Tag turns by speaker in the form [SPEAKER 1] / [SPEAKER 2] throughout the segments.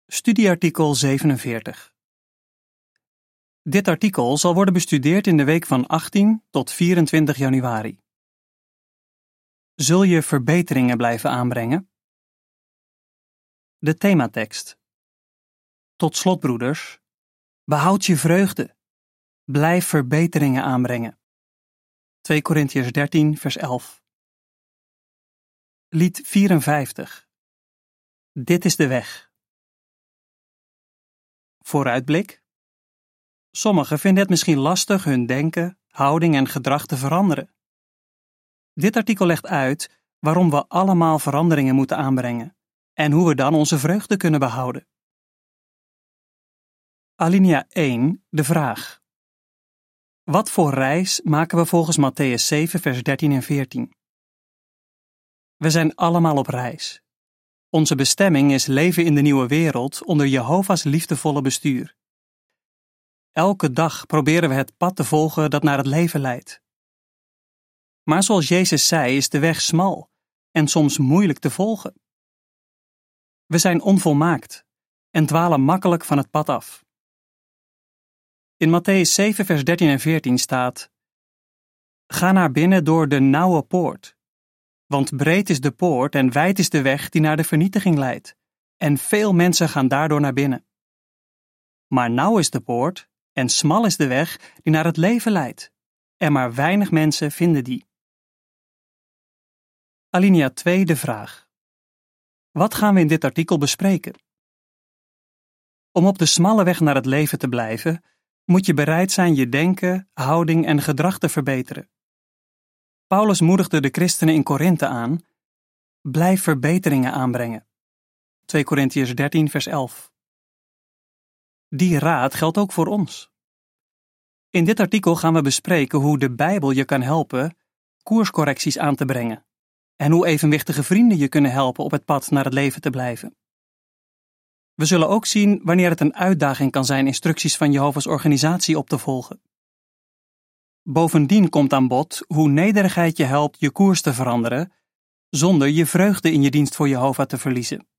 [SPEAKER 1] Studieartikel 47. Dit artikel zal worden bestudeerd in de week van 18 tot 24 januari. Zul je verbeteringen blijven aanbrengen? De thematekst. Tot slot, broeders, behoud je vreugde. Blijf verbeteringen aanbrengen. 2 Korintiërs 13, vers 11. Lied 54. Dit is de weg. Vooruitblik. Sommigen vinden het misschien lastig hun denken, houding en gedrag te veranderen. Dit artikel legt uit waarom we allemaal veranderingen moeten aanbrengen en hoe we dan onze vreugde kunnen behouden. Alinea 1, de vraag. Wat voor reis maken we volgens Mattheüs 7, vers 13 en 14? We zijn allemaal op reis. Onze bestemming is leven in de nieuwe wereld onder Jehovah's liefdevolle bestuur. Elke dag proberen we het pad te volgen dat naar het leven leidt. Maar zoals Jezus zei, is de weg smal en soms moeilijk te volgen. We zijn onvolmaakt en dwalen makkelijk van het pad af. In Mattheüs 7, vers 13 en 14 staat: Ga naar binnen door de nauwe poort. Want breed is de poort en wijd is de weg die naar de vernietiging leidt, en veel mensen gaan daardoor naar binnen. Maar nauw is de poort en smal is de weg die naar het leven leidt, en maar weinig mensen vinden die. Alinea 2, de vraag. Wat gaan we in dit artikel bespreken? Om op de smalle weg naar het leven te blijven, moet je bereid zijn je denken, houding en gedrag te verbeteren. Paulus moedigde de christenen in Korinthe aan: blijf verbeteringen aanbrengen. 2 Korintiërs 13, vers 11. Die raad geldt ook voor ons. In dit artikel gaan we bespreken hoe de Bijbel je kan helpen koerscorrecties aan te brengen en hoe evenwichtige vrienden je kunnen helpen op het pad naar het leven te blijven. We zullen ook zien wanneer het een uitdaging kan zijn instructies van Jehovah's organisatie op te volgen. Bovendien komt aan bod hoe nederigheid je helpt je koers te veranderen, zonder je vreugde in je dienst voor Jehovah te verliezen.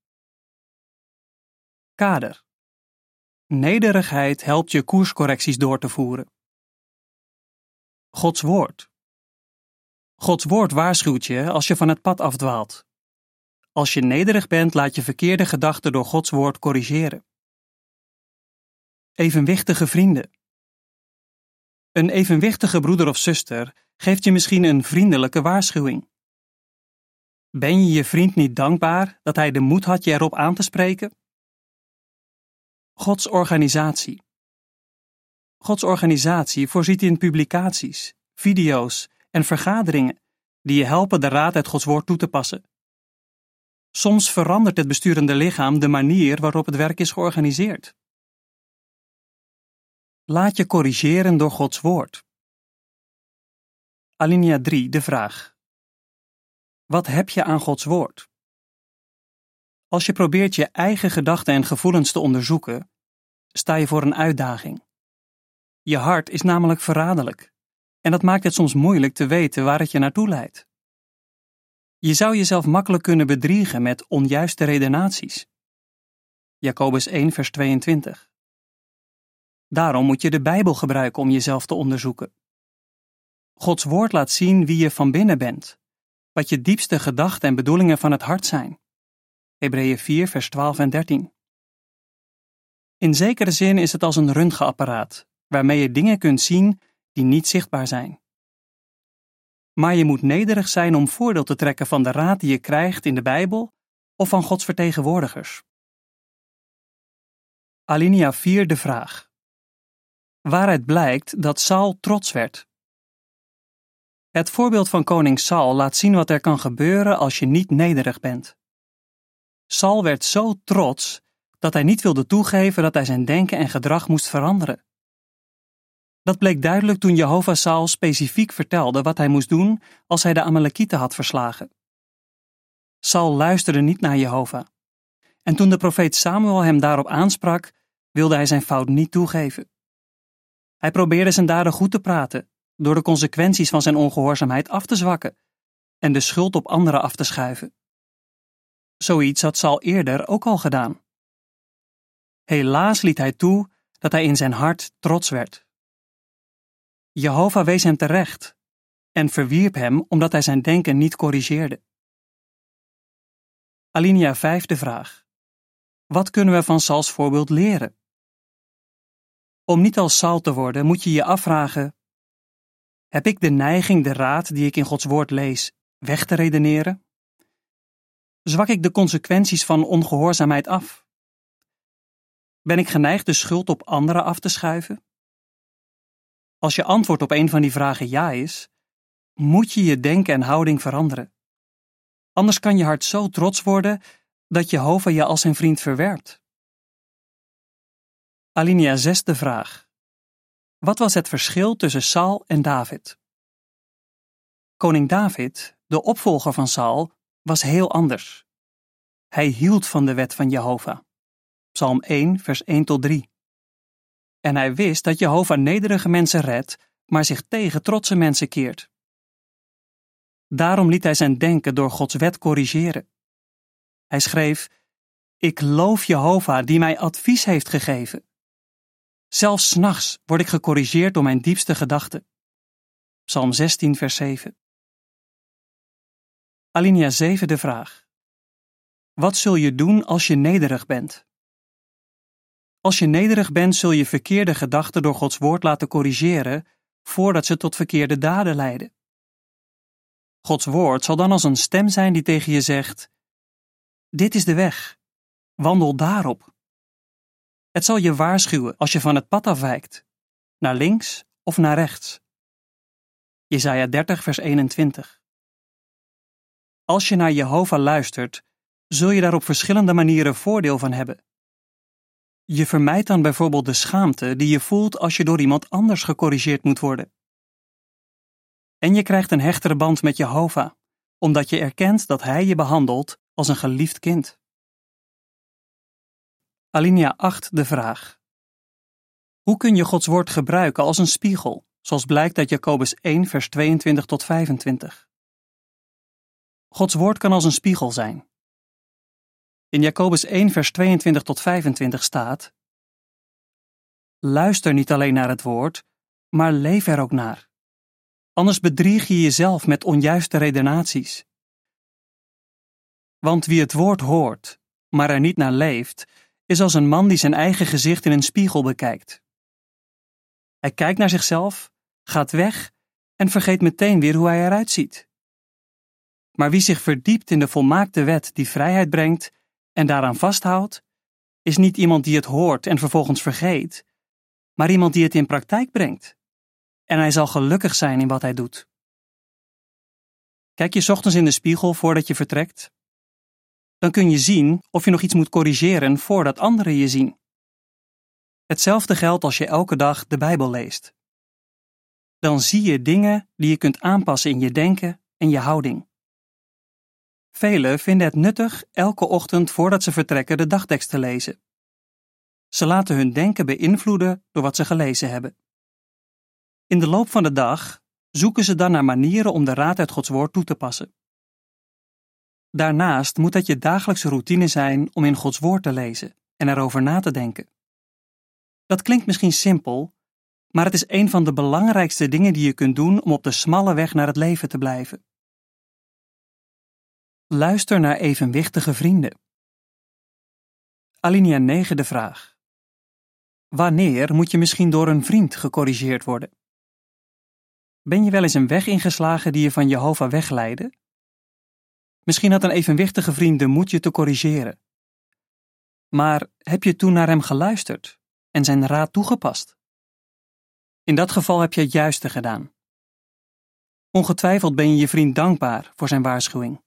[SPEAKER 1] Kader. Nederigheid helpt je koerscorrecties door te voeren. Gods woord. Gods woord waarschuwt je als je van het pad afdwaalt. Als je nederig bent, laat je verkeerde gedachten door Gods woord corrigeren. Evenwichtige vrienden. Een evenwichtige broeder of zuster geeft je misschien een vriendelijke waarschuwing. Ben je je vriend niet dankbaar dat hij de moed had je erop aan te spreken? Gods organisatie. Gods organisatie voorziet in publicaties, video's en vergaderingen die je helpen de raad uit Gods woord toe te passen. Soms verandert het besturende lichaam de manier waarop het werk is georganiseerd. Laat je corrigeren door Gods woord. Alinea 3, de vraag. Wat heb je aan Gods woord? Als je probeert je eigen gedachten en gevoelens te onderzoeken, sta je voor een uitdaging. Je hart is namelijk verraderlijk en dat maakt het soms moeilijk te weten waar het je naartoe leidt. Je zou jezelf makkelijk kunnen bedriegen met onjuiste redenaties. Jacobus 1, vers 22. Daarom moet je de Bijbel gebruiken om jezelf te onderzoeken. Gods woord laat zien wie je van binnen bent, wat je diepste gedachten en bedoelingen van het hart zijn. Hebreeën 4, vers 12 en 13. In zekere zin is het als een röntgenapparaat, waarmee je dingen kunt zien die niet zichtbaar zijn. Maar je moet nederig zijn om voordeel te trekken van de raad die je krijgt in de Bijbel of van Gods vertegenwoordigers. Alinea 4, de vraag. Waaruit blijkt dat Saul trots werd. Het voorbeeld van koning Saul laat zien wat er kan gebeuren als je niet nederig bent. Saul werd zo trots dat hij niet wilde toegeven dat hij zijn denken en gedrag moest veranderen. Dat bleek duidelijk toen Jehovah Saul specifiek vertelde wat hij moest doen als hij de Amalekieten had verslagen. Saul luisterde niet naar Jehovah. En toen de profeet Samuel hem daarop aansprak, wilde hij zijn fout niet toegeven. Hij probeerde zijn daden goed te praten, door de consequenties van zijn ongehoorzaamheid af te zwakken en de schuld op anderen af te schuiven. Zoiets had Saul eerder ook al gedaan. Helaas liet hij toe dat hij in zijn hart trots werd. Jehovah wees hem terecht en verwierp hem omdat hij zijn denken niet corrigeerde. Alinea 5, de vraag. Wat kunnen we van Sauls voorbeeld leren? Om niet als Saul te worden, moet je je afvragen: heb ik de neiging de raad die ik in Gods woord lees weg te redeneren? Zwak ik de consequenties van ongehoorzaamheid af? Ben ik geneigd de schuld op anderen af te schuiven? Als je antwoord op een van die vragen ja is, moet je je denken en houding veranderen. Anders kan je hart zo trots worden dat Jehovah je als zijn vriend verwerpt. Alinea 6, de vraag. Wat was het verschil tussen Saul en David? Koning David, de opvolger van Saul, was heel anders. Hij hield van de wet van Jehovah. Psalm 1, vers 1 tot 3. En hij wist dat Jehovah nederige mensen redt, maar zich tegen trotse mensen keert. Daarom liet hij zijn denken door Gods wet corrigeren. Hij schreef: ik loof Jehovah die mij advies heeft gegeven. Zelfs 's nachts word ik gecorrigeerd door mijn diepste gedachten. Psalm 16, vers 7. Alinea 7, de vraag. Wat zul je doen als je nederig bent? Als je nederig bent, zul je verkeerde gedachten door Gods woord laten corrigeren voordat ze tot verkeerde daden leiden. Gods woord zal dan als een stem zijn die tegen je zegt: dit is de weg, wandel daarop. Het zal je waarschuwen als je van het pad afwijkt, naar links of naar rechts. Jesaja 30, vers 21. Als je naar Jehovah luistert, zul je daar op verschillende manieren voordeel van hebben. Je vermijdt dan bijvoorbeeld de schaamte die je voelt als je door iemand anders gecorrigeerd moet worden. En je krijgt een hechtere band met Jehovah, omdat je erkent dat hij je behandelt als een geliefd kind. Alinea 8, de vraag. Hoe kun je Gods woord gebruiken als een spiegel, zoals blijkt uit Jacobus 1, vers 22 tot 25? Gods woord kan als een spiegel zijn. In Jacobus 1, vers 22 tot 25 staat: luister niet alleen naar het woord, maar leef er ook naar. Anders bedrieg je jezelf met onjuiste redenaties. Want wie het woord hoort, maar er niet naar leeft, is als een man die zijn eigen gezicht in een spiegel bekijkt. Hij kijkt naar zichzelf, gaat weg en vergeet meteen weer hoe hij eruit ziet. Maar wie zich verdiept in de volmaakte wet die vrijheid brengt en daaraan vasthoudt, is niet iemand die het hoort en vervolgens vergeet, maar iemand die het in praktijk brengt. En hij zal gelukkig zijn in wat hij doet. Kijk je 's ochtends in de spiegel voordat je vertrekt? Dan kun je zien of je nog iets moet corrigeren voordat anderen je zien. Hetzelfde geldt als je elke dag de Bijbel leest. Dan zie je dingen die je kunt aanpassen in je denken en je houding. Velen vinden het nuttig elke ochtend voordat ze vertrekken de dagtekst te lezen. Ze laten hun denken beïnvloeden door wat ze gelezen hebben. In de loop van de dag zoeken ze dan naar manieren om de raad uit Gods woord toe te passen. Daarnaast moet het je dagelijkse routine zijn om in Gods woord te lezen en erover na te denken. Dat klinkt misschien simpel, maar het is een van de belangrijkste dingen die je kunt doen om op de smalle weg naar het leven te blijven. Luister naar evenwichtige vrienden. Alinea 9, de vraag. Wanneer moet je misschien door een vriend gecorrigeerd worden? Ben je wel eens een weg ingeslagen die je van Jehovah wegleidde? Misschien had een evenwichtige vriend de moed je te corrigeren. Maar heb je toen naar hem geluisterd en zijn raad toegepast? In dat geval heb je het juiste gedaan. Ongetwijfeld ben je je vriend dankbaar voor zijn waarschuwing.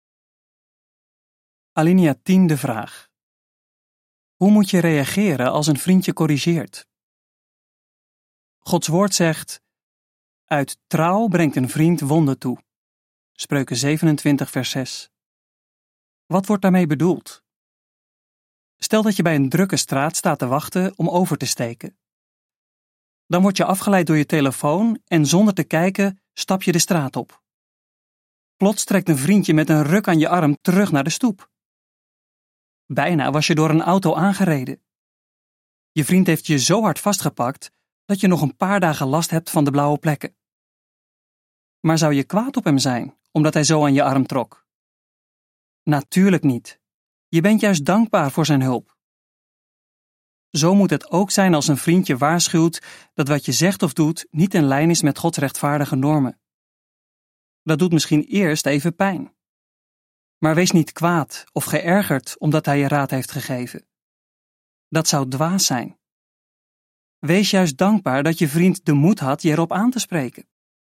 [SPEAKER 1] Alinea 10, de vraag. Hoe moet je reageren als een vriend je corrigeert? Gods woord zegt: uit trouw brengt een vriend wonde toe. Spreuken 27, vers 6. Wat wordt daarmee bedoeld? Stel dat je bij een drukke straat staat te wachten om over te steken. Dan word je afgeleid door je telefoon en zonder te kijken stap je de straat op. Plots trekt een vriendje met een ruk aan je arm terug naar de stoep. Bijna was je door een auto aangereden. Je vriend heeft je zo hard vastgepakt dat je nog een paar dagen last hebt van de blauwe plekken. Maar zou je kwaad op hem zijn, omdat hij zo aan je arm trok? Natuurlijk niet. Je bent juist dankbaar voor zijn hulp. Zo moet het ook zijn als een vriend je waarschuwt dat wat je zegt of doet niet in lijn is met Gods rechtvaardige normen. Dat doet misschien eerst even pijn. Maar wees niet kwaad of geërgerd omdat hij je raad heeft gegeven. Dat zou dwaas zijn. Wees juist dankbaar dat je vriend de moed had je erop aan te spreken.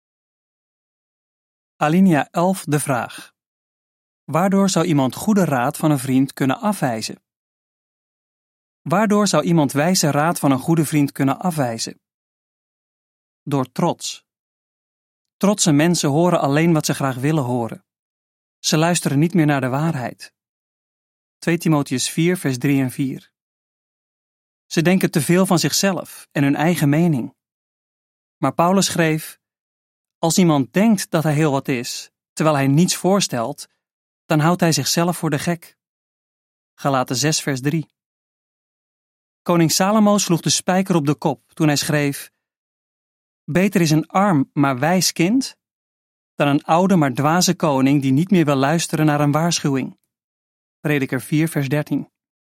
[SPEAKER 1] Alinea 11 de vraag. Waardoor zou iemand goede raad van een vriend kunnen afwijzen? Waardoor zou iemand wijze raad van een goede vriend kunnen afwijzen? Door trots. Trotse mensen horen alleen wat ze graag willen horen. Ze luisteren niet meer naar de waarheid. 2 Timotheüs 4 vers 3 en 4. Ze denken te veel van zichzelf en hun eigen mening. Maar Paulus schreef: als iemand denkt dat hij heel wat is, terwijl hij niets voorstelt, dan houdt hij zichzelf voor de gek. Galaten 6 vers 3. Koning Salomo sloeg de spijker op de kop toen hij schreef: beter is een arm maar wijs kind, dan een oude maar dwaze koning die niet meer wil luisteren naar een waarschuwing. Prediker 4 vers 13.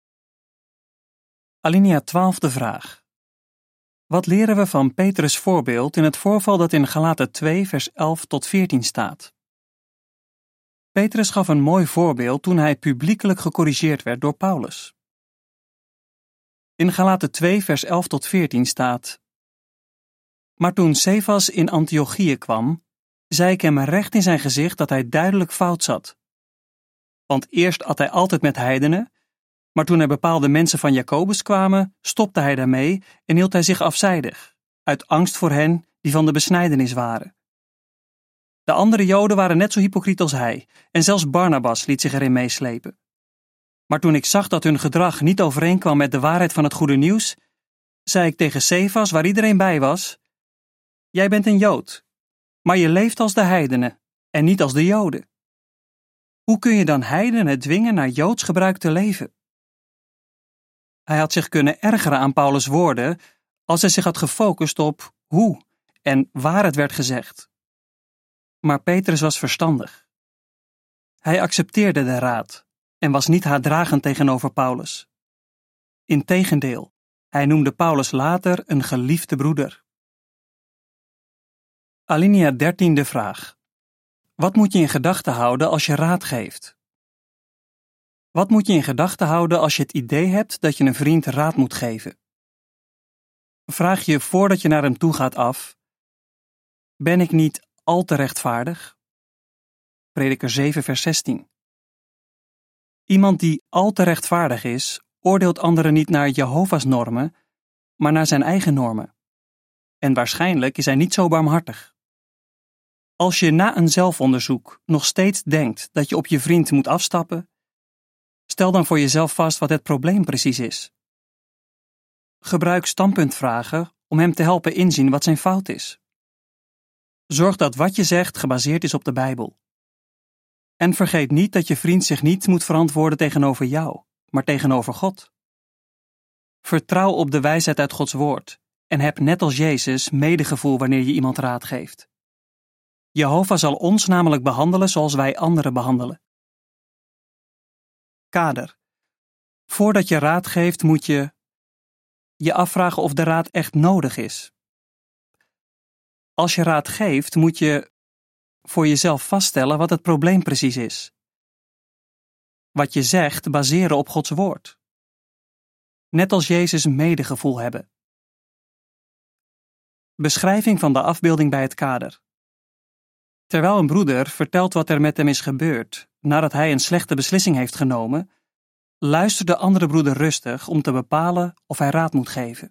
[SPEAKER 1] Alinea 12 de vraag. Wat leren we van Petrus' voorbeeld in het voorval dat in Galaten 2 vers 11 tot 14 staat? Petrus gaf een mooi voorbeeld toen hij publiekelijk gecorrigeerd werd door Paulus. In Galaten 2 vers 11 tot 14 staat: maar toen Cephas in Antiochië kwam, zei ik hem recht in zijn gezicht dat hij duidelijk fout zat. Want eerst at hij altijd met heidenen, maar toen er bepaalde mensen van Jacobus kwamen, stopte hij daarmee en hield hij zich afzijdig, uit angst voor hen die van de besnijdenis waren. De andere Joden waren net zo hypocriet als hij, en zelfs Barnabas liet zich erin meeslepen. Maar toen ik zag dat hun gedrag niet overeenkwam met de waarheid van het goede nieuws, zei ik tegen Cephas, waar iedereen bij was: jij bent een Jood, maar je leeft als de heidenen en niet als de Joden. Hoe kun je dan heidenen dwingen naar Joods gebruik te leven? Hij had zich kunnen ergeren aan Paulus' woorden als hij zich had gefocust op hoe en waar het werd gezegd. Maar Petrus was verstandig. Hij accepteerde de raad en was niet haatdragend tegenover Paulus. Integendeel, hij noemde Paulus later een geliefde broeder. Alinea 13 de vraag. Wat moet je in gedachten houden als je raad geeft? Wat moet je in gedachten houden als je het idee hebt dat je een vriend raad moet geven? Vraag je voordat je naar hem toe gaat af: ben ik niet al te rechtvaardig? Prediker 7 vers 16. Iemand die al te rechtvaardig is, oordeelt anderen niet naar Jehovah's normen, maar naar zijn eigen normen. En waarschijnlijk is hij niet zo barmhartig. Als je na een zelfonderzoek nog steeds denkt dat je op je vriend moet afstappen, stel dan voor jezelf vast wat het probleem precies is. Gebruik standpuntvragen om hem te helpen inzien wat zijn fout is. Zorg dat wat je zegt gebaseerd is op de Bijbel. En vergeet niet dat je vriend zich niet moet verantwoorden tegenover jou, maar tegenover God. Vertrouw op de wijsheid uit Gods woord en heb net als Jezus medegevoel wanneer je iemand raad geeft. Jehovah zal ons namelijk behandelen zoals wij anderen behandelen. Kader. Voordat je raad geeft moet je je afvragen of de raad echt nodig is. Als je raad geeft moet je voor jezelf vaststellen wat het probleem precies is. Wat je zegt baseren op Gods woord. Net als Jezus medegevoel hebben. Beschrijving van de afbeelding bij het kader. Terwijl een broeder vertelt wat er met hem is gebeurd nadat hij een slechte beslissing heeft genomen, luistert de andere broeder rustig om te bepalen of hij raad moet geven.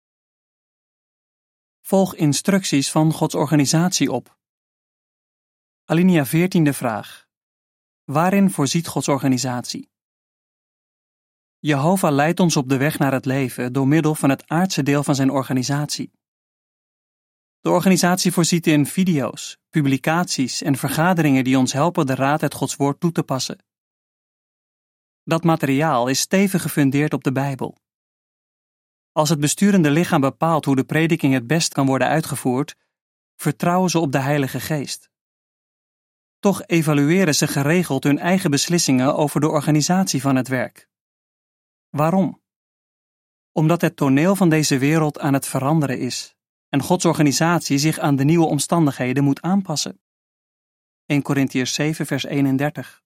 [SPEAKER 1] Volg instructies van Gods organisatie op. Alinea 14 de vraag. Waarin voorziet Gods organisatie? Jehovah leidt ons op de weg naar het leven door middel van het aardse deel van zijn organisatie. De organisatie voorziet in video's, publicaties en vergaderingen die ons helpen de raad uit Gods woord toe te passen. Dat materiaal is stevig gefundeerd op de Bijbel. Als het besturende lichaam bepaalt hoe de prediking het best kan worden uitgevoerd, vertrouwen ze op de Heilige Geest. Toch evalueren ze geregeld hun eigen beslissingen over de organisatie van het werk. Waarom? Omdat het toneel van deze wereld aan het veranderen is en Gods organisatie zich aan de nieuwe omstandigheden moet aanpassen. 1 Korintiërs 7 vers 31.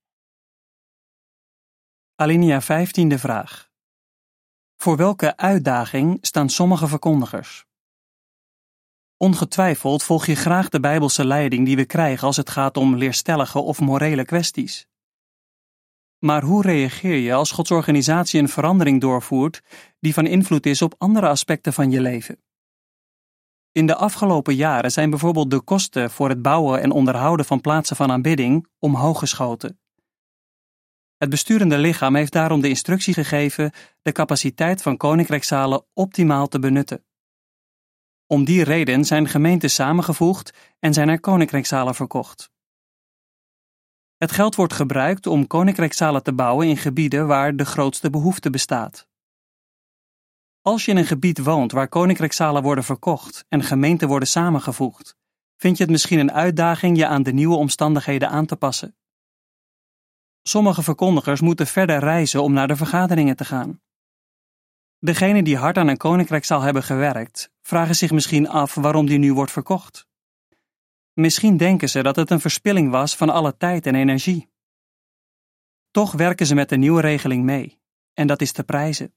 [SPEAKER 1] Alinea 15e vraag. Voor welke uitdaging staan sommige verkondigers? Ongetwijfeld volg je graag de Bijbelse leiding die we krijgen als het gaat om leerstellige of morele kwesties. Maar hoe reageer je als Gods organisatie een verandering doorvoert die van invloed is op andere aspecten van je leven? In de afgelopen jaren zijn bijvoorbeeld de kosten voor het bouwen en onderhouden van plaatsen van aanbidding omhoog geschoten. Het besturende lichaam heeft daarom de instructie gegeven de capaciteit van koninkrijkszalen optimaal te benutten. Om die reden zijn gemeenten samengevoegd en zijn er koninkrijkszalen verkocht. Het geld wordt gebruikt om koninkrijkszalen te bouwen in gebieden waar de grootste behoefte bestaat. Als je in een gebied woont waar koninkrijkszalen worden verkocht en gemeenten worden samengevoegd, vind je het misschien een uitdaging je aan de nieuwe omstandigheden aan te passen. Sommige verkondigers moeten verder reizen om naar de vergaderingen te gaan. Degenen die hard aan een koninkrijkzaal hebben gewerkt, vragen zich misschien af waarom die nu wordt verkocht. Misschien denken ze dat het een verspilling was van alle tijd en energie. Toch werken ze met de nieuwe regeling mee, en dat is te prijzen.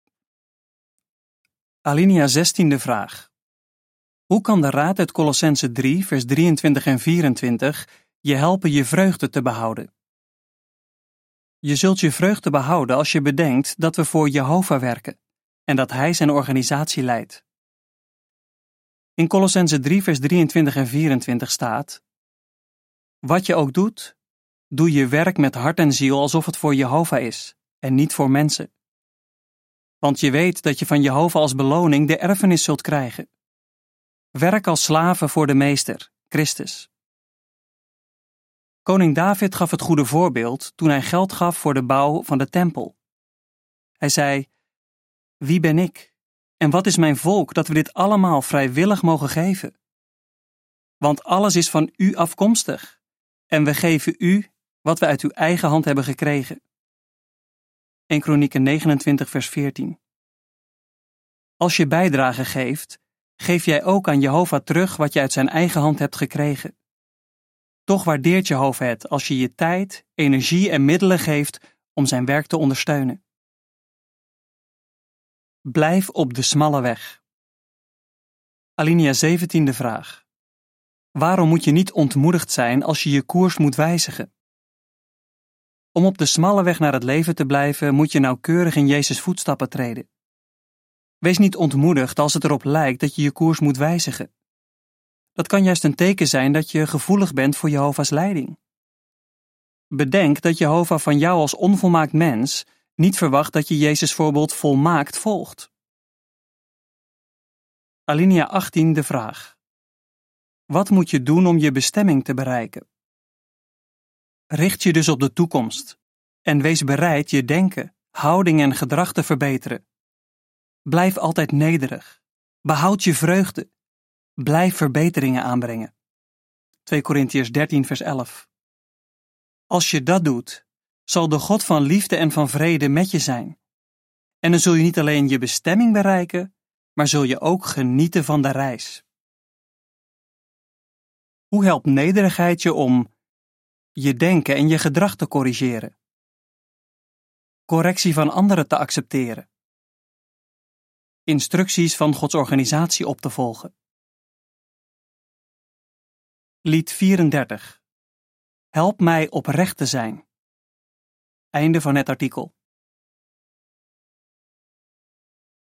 [SPEAKER 1] Alinea 16e vraag. Hoe kan de raad uit Kolossenzen 3 vers 23 en 24 je helpen je vreugde te behouden? Je zult je vreugde behouden als je bedenkt dat we voor Jehovah werken en dat Hij zijn organisatie leidt. In Kolossenzen 3 vers 23 en 24 staat: Wat je ook doet, doe je werk met hart en ziel alsof het voor Jehovah is en niet voor mensen. Want je weet dat je van Jehovah als beloning de erfenis zult krijgen. Werk als slaven voor de meester, Christus. Koning David gaf het goede voorbeeld toen hij geld gaf voor de bouw van de tempel. Hij zei: Wie ben ik en wat is mijn volk dat we dit allemaal vrijwillig mogen geven? Want alles is van u afkomstig en we geven u wat we uit uw eigen hand hebben gekregen. 1 Kronieken 29 vers 14. Als je bijdrage geeft, geef jij ook aan Jehovah terug wat je uit zijn eigen hand hebt gekregen. Toch waardeert Jehovah het als je je tijd, energie en middelen geeft om zijn werk te ondersteunen. Blijf op de smalle weg. Alinea 17e vraag. Waarom moet je niet ontmoedigd zijn als je je koers moet wijzigen? Om op de smalle weg naar het leven te blijven, moet je nauwkeurig in Jezus' voetstappen treden. Wees niet ontmoedigd als het erop lijkt dat je je koers moet wijzigen. Dat kan juist een teken zijn dat je gevoelig bent voor Jehovah's leiding. Bedenk dat Jehovah van jou als onvolmaakt mens niet verwacht dat je Jezus' voorbeeld volmaakt volgt. Alinea 18 de vraag. Wat moet je doen om je bestemming te bereiken? Richt je dus op de toekomst en wees bereid je denken, houding en gedrag te verbeteren. Blijf altijd nederig. Behoud je vreugde. Blijf verbeteringen aanbrengen. 2 Korintiërs 13 vers 11. Als je dat doet, zal de God van liefde en van vrede met je zijn. En dan zul je niet alleen je bestemming bereiken, maar zul je ook genieten van de reis. Hoe helpt nederigheid je om je denken en je gedrag te corrigeren? Correctie van anderen te accepteren. Instructies van Gods organisatie op te volgen. Lied 34. Help mij oprecht te zijn. Einde van het artikel.